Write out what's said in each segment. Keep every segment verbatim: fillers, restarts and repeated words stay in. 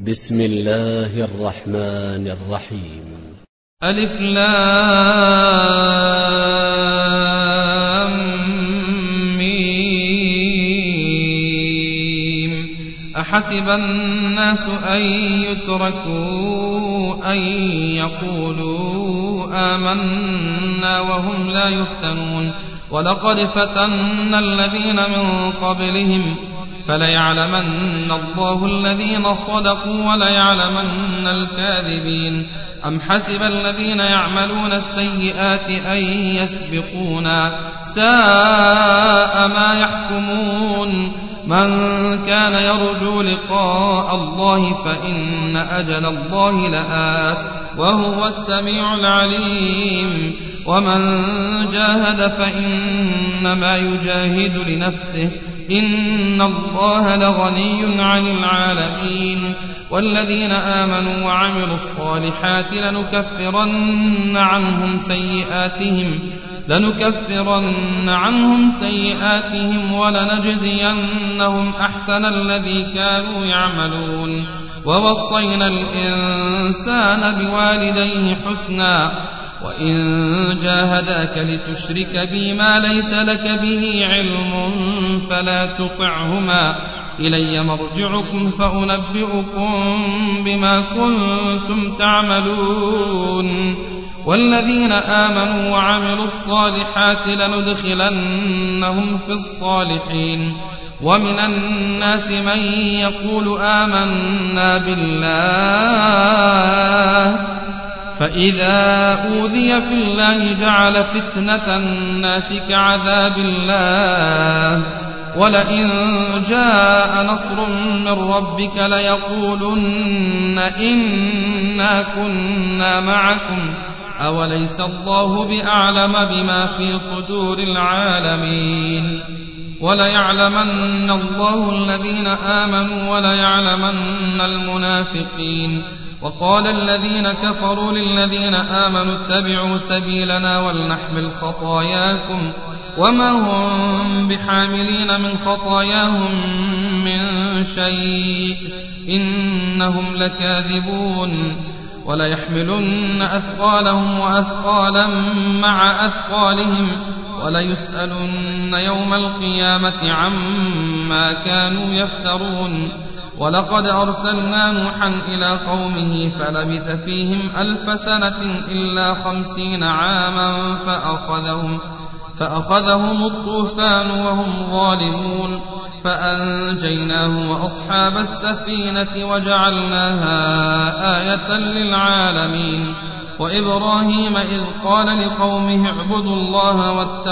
بسم الله الرحمن الرحيم. ألف لام ميم. أحسب الناس أن يتركوا أن يقولوا آمنا وهم لا يفتنون ولقد فتنا الذين من قبلهم فليعلمن الله الذين صدقوا وليعلمن الكاذبين. أم حسب الذين يعملون السيئات أن يسبقونا ساء ما يحكمون. من كان يرجو لقاء الله فإن أجل الله لآت وهو السميع العليم. ومن جاهد فإنما يجاهد لنفسه إن الله لغني عن العالمين. والذين آمنوا وعملوا الصالحات لنكفرن عنهم سيئاتهم لنكفرن عنهم سيئاتهم ولنجزينهم أحسن الذي كانوا يعملون. ووصينا الإنسان بوالديه حسنا وإن جاهداك لتشرك بي ما ليس لك به علم فلا تطعهما إلي مرجعكم فأنبئكم بما كنتم تعملون. والذين آمنوا وعملوا الصالحات لندخلنهم في الصالحين. ومن الناس من يقول آمنا بالله فإذا أوذي في الله جعل فتنة الناس كعذاب الله ولئن جاء نصر من ربك ليقولن إنا كنا معكم أوليس الله بأعلم بما في صدور العالمين. وليعلمن الله الذين آمنوا وليعلمن المنافقين. وقال الذين كفروا للذين آمنوا اتبعوا سبيلنا ولنحمل خطاياكم وما هم بحاملين من خطاياهم من شيء إنهم لكاذبون. وليحملن أثقالهم وأثقالا مع أثقالهم وليسألن يوم القيامة عما كانوا يفترون. ولقد أرسلنا نوحا إلى قومه فلبث فيهم ألف سنة إلا خمسين عاما فأخذهم, فأخذهم الطوفان وهم ظالمون فأنجيناه وأصحاب السفينة وجعلناها آية للعالمين. وإبراهيم إذ قال لقومه اعبدوا الله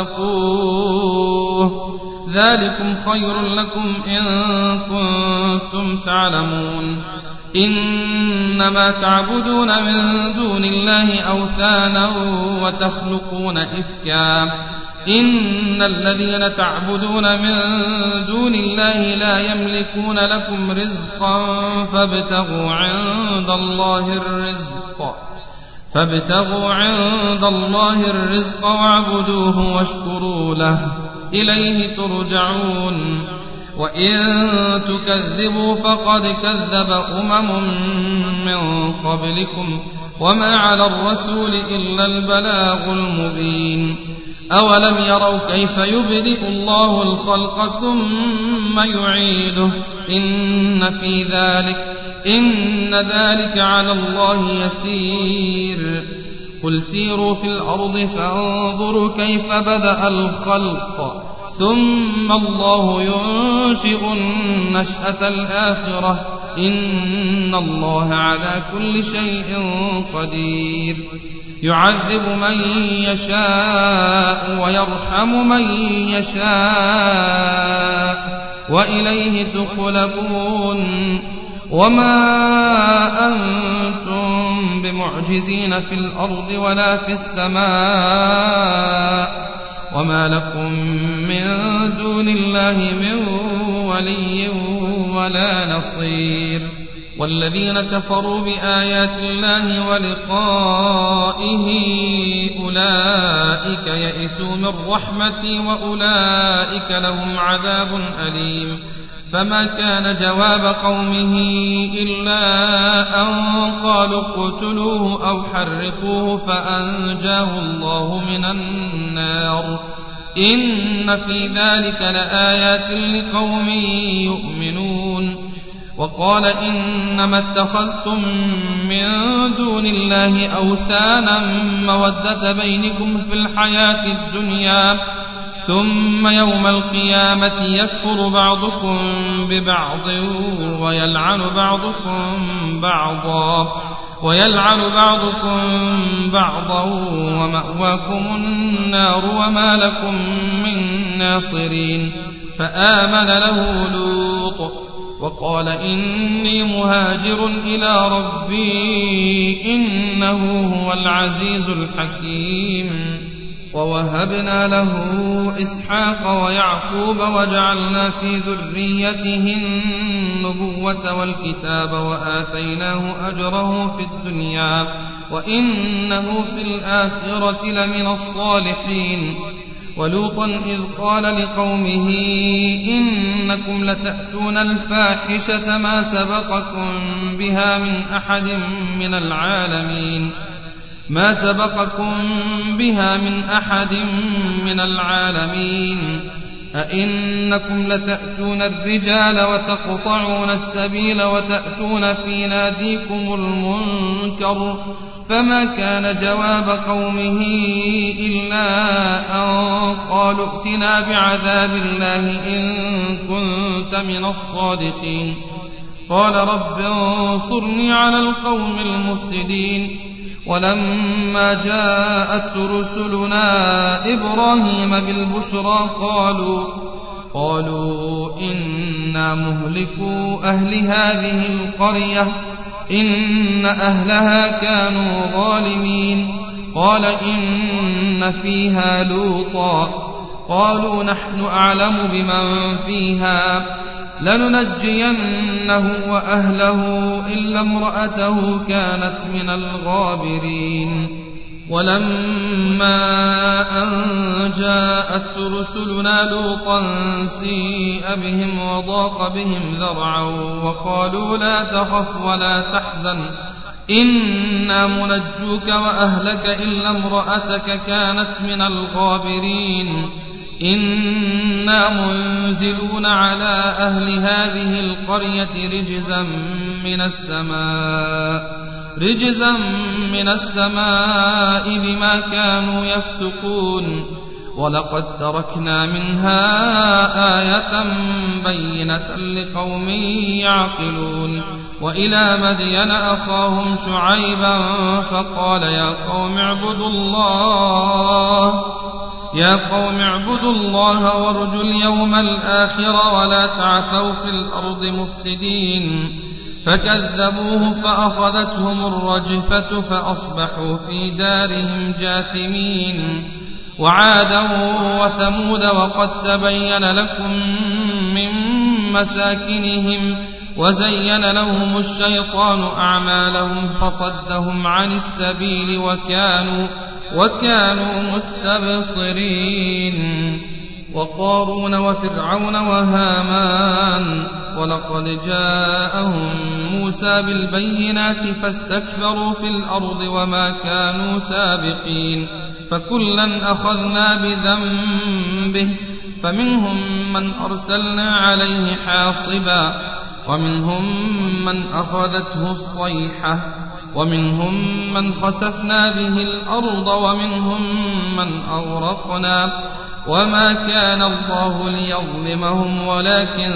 واتقوه ذلكم خير لكم إن كنتم تعلمون. إنما تعبدون من دون الله أوثانا وتخلقون إفكا إن الذين تعبدون من دون الله لا يملكون لكم رزقا فابتغوا عند الله الرزق فابتغوا عند الله الرزق واعبدوه واشكروا له إليه ترجعون. وإن تكذبوا فقد كذب أمم من قبلكم وما على الرسول إلا البلاغ المبين. أولم يروا كيف يبدئ الله الخلق ثم يعيده إن في ذلك إن ذلك على الله يسير. قل سيروا في الأرض فانظروا كيف بدأ الخلق ثم الله ينشئ النشأة الآخرة إن الله على كل شيء قدير. يعذب من يشاء ويرحم من يشاء وإليه تقلبون. وما أنتم بمعجزين في الأرض ولا في السماء وما لكم من دون الله من ولي ولا نصير. والذين كفروا بآيات الله ولقائه أولئك يئسوا من رحمتي وأولئك لهم عذاب أليم. فما كان جواب قومه إلا أن قالوا اقتلوه أو حرقوه فأنجاه الله من النار إن في ذلك لآيات لقوم يؤمنون. وقال إنما اتخذتم من دون الله أوثانا مودة بينكم في الحياة الدنيا ثم يوم القيامة يكفر بعضكم ببعض ويلعن بعضكم بعضا ويلعن بعضكم بعضا ومأواكم النار وما لكم من ناصرين. فآمن له لوط وقال إني مهاجر إلى ربي إنه هو العزيز الحكيم. ووهبنا له إسحاق ويعقوب وجعلنا في ذريته النبوة والكتاب وآتيناه أجره في الدنيا وإنه في الآخرة لمن الصالحين. ولوطا إذ قال لقومه إنكم لتأتون الفاحشة ما سبقكم بها من أحد من العالمين ما سبقكم بها من أحد من العالمين أئنكم لتأتون الرجال وتقطعون السبيل وتأتون في ناديكم المنكر. فما كان جواب قومه إلا أن قالوا ائتنا بعذاب الله إن كنت من الصادقين. قال رب انصرني على القوم المفسدين. ولما جاءت رسلنا إبراهيم بالبشرى قالوا قالوا إنا مهلكو أهل هذه القرية إن أهلها كانوا ظالمين. قال إن فيها لوطا قالوا نحن أعلم بمن فيها لننجينه وأهله إلا امرأته كانت من الغابرين. ولما أن جاءت رسلنا لوطا سيء بهم وضاق بهم ذرعا وقالوا لا تخف ولا تحزن إنا منجوك وأهلك إلا امرأتك كانت من الغابرين. إنا منزلون على أهل هذه القرية رجزا من السماء رجزا من السماء بما كانوا يفسقون. ولقد تركنا منها آية بينة لقوم يعقلون. وإلى مدين أخاهم شعيبا فقال يا قوم اعبدوا الله يا قوم اعبدوا الله وارجوا اليوم الآخر ولا تعثوا في الأرض مفسدين. فكذبوه فأخذتهم الرجفة فأصبحوا في دارهم جاثمين. وعادا وثمود وقد تبين لكم من مساكنهم وزين لهم الشيطان أعمالهم فصدهم عن السبيل وكانوا وكانوا مستبصرين. وقارون وفرعون وهامان ولقد جاءهم موسى بالبينات فاستكبروا في الأرض وما كانوا سابقين. فكلا أخذنا بذنبه فمنهم من أرسلنا عليه حاصبا ومنهم من أخذته الصيحة ومنهم من خسفنا به الأرض ومنهم من أغرقنا. وما كان الله ليظلمهم ولكن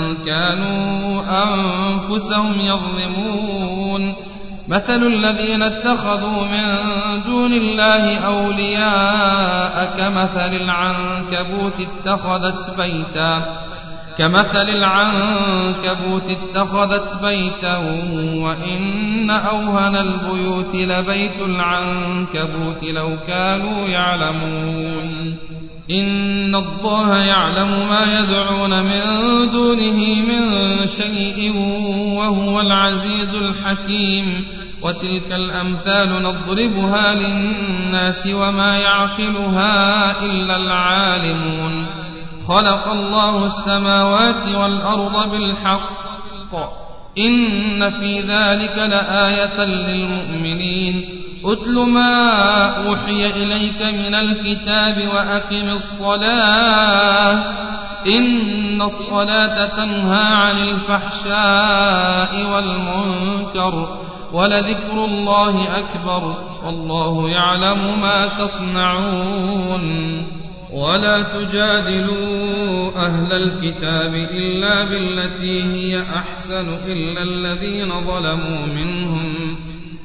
كانوا أنفسهم يظلمون. مثل الذين اتخذوا من دون الله أولياء كمثل العنكبوت اتخذت بيتا كمثل العنكبوت اتخذت بيتا وإن أوهن البيوت لبيت العنكبوت لو كانوا يعلمون. إن الله يعلم ما يدعون من دونه من شيء وهو العزيز الحكيم. وتلك الأمثال نضربها للناس وما يعقلها إلا العالمون. خلق الله السماوات والأرض بالحق إن في ذلك لآية للمؤمنين أتل ما أوحي إليك من الكتاب وأقم الصلاة إن الصلاة تنهى عن الفحشاء والمنكر ولذكر الله أكبر والله يعلم ما تصنعون ولا تجادلوا أهل الكتاب إلا بالتي هي أحسن إلا الذين ظلموا منهم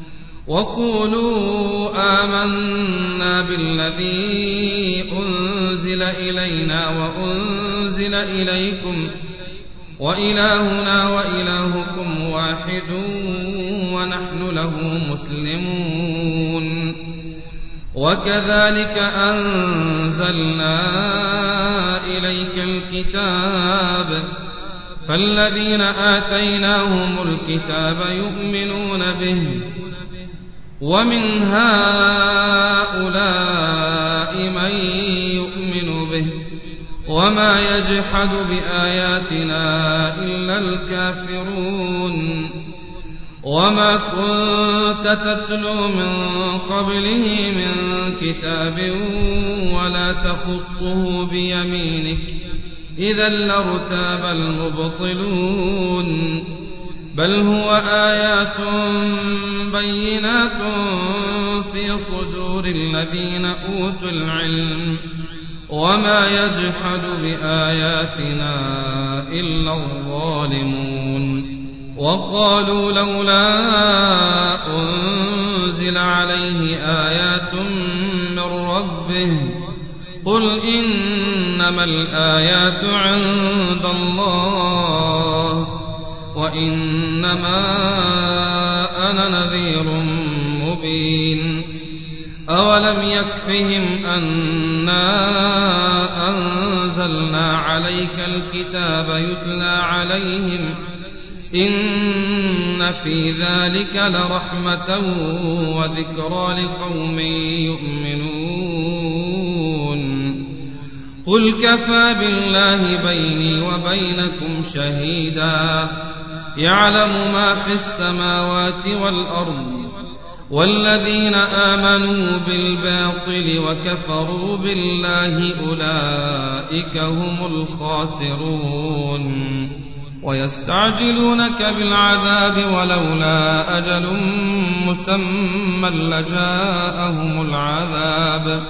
وقولوا آمنا بالذي أنزل إلينا وأنزل إليكم وإلهنا وإلهكم واحد ونحن له مسلمون وكذلك أنزلنا إليك الكتاب فالذين آتيناهم الكتاب يؤمنون به ومن هؤلاء من يؤمن به وما يجحد بآياتنا إلا الكافرون وما كنت تتلو من قبله من كتاب ولا تخطه بيمينك إذا لارتاب المبطلون بل هو آيات بينات في صدور الذين أوتوا العلم وما يجحد بآياتنا إلا الظالمون وقالوا لولا أنزل عليه آيات من ربه قل إنما الآيات عند الله وإنما أنا نذير مبين أولم يكفهم أنا أنزلنا عليك الكتاب يتلى عليهم إن في ذلك لرحمة وذكرى لقوم يؤمنون قل كفى بالله بيني وبينكم شهيدا يعلم ما في السماوات والأرض والذين آمنوا بالباطل وكفروا بالله أولئك هم الخاسرون ويستعجلونك بالعذاب ولولا أجل مسمى لجاءهم العذاب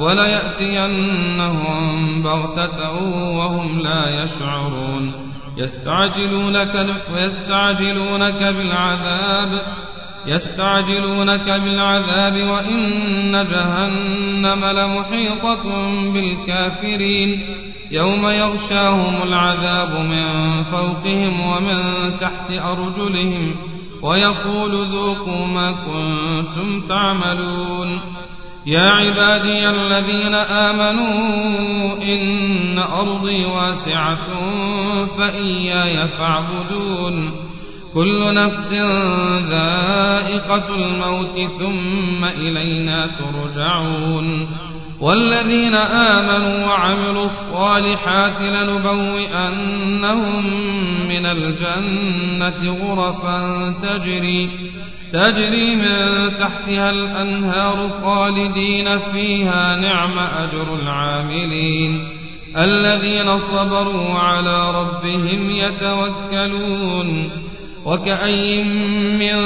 وليأتينهم بغتة وهم لا يشعرون يستعجلونك, ويستعجلونك بالعذاب يستعجلونك بالعذاب وإن جهنم لمحيطة بالكافرين يوم يغشاهم العذاب من فوقهم ومن تحت أرجلهم ويقول ذوقوا ما كنتم تعملون يا عبادي الذين آمنوا إن أرضي واسعة فإياي فاعبدون كل نفس ذائقة الموت ثم إلينا ترجعون والذين آمنوا وعملوا الصالحات لنبوئنهم من الجنة غرفا تجري تجري من تحتها الأنهار خالدين فيها نعم أجر العاملين الذين صبروا على ربهم يتوكلون وكأي من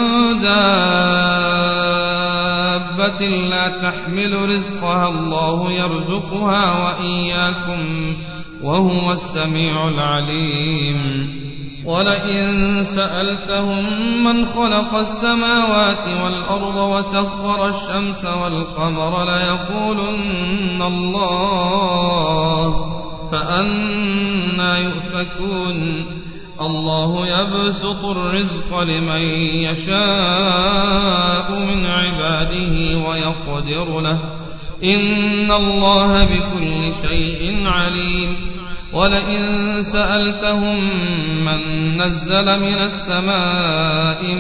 دابة لا تحمل رزقها الله يرزقها وإياكم وهو السميع العليم ولئن سألتهم من خلق السماوات والأرض وسخر الشمس والقمر ليقولن الله فأنى يؤفكون الله يبسط الرزق لمن يشاء من عباده ويقدر له إن الله بكل شيء عليم ولئن سألتهم من نزل من السماء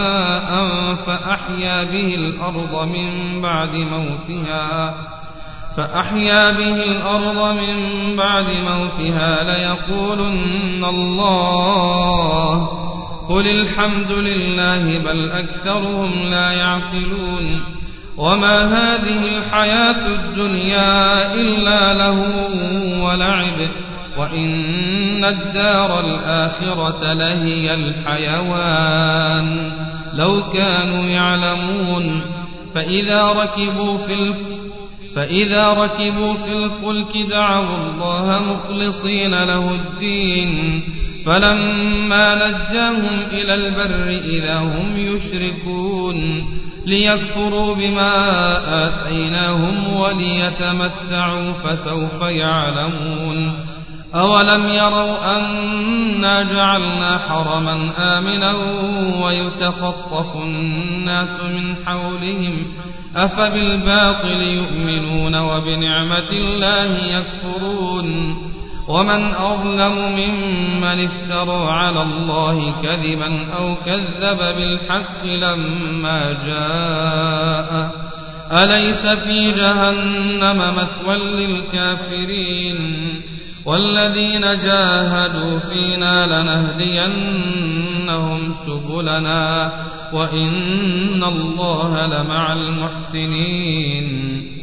ماء فأحيا به الأرض من بعد موتها فأحيا به الأرض من بعد موتها ليقولن الله قل الحمد لله بل أكثرهم لا يعقلون وما هذه الحياة الدنيا إلا لهو ولعب وإن الدار الآخرة لهي الحيوان لو كانوا يعلمون فإذا ركبوا في الفلك فإذا ركبوا في الفلك دعوا الله مخلصين له الدين فلما نجاهم إلى البر إذا هم يشركون ليكفروا بما آتيناهم وليتمتعوا فسوف يعلمون أولم يروا أنا جعلنا حرما آمنا ويتخطف الناس من حولهم أفبالباطل يؤمنون وبنعمة الله يكفرون ومن أظلم ممن افترى على الله كذبا أو كذب بالحق لما جاء أليس في جهنم مثوى للكافرين والذين جاهدوا فينا لنهدينهم سبلنا وإن الله لمع المحسنين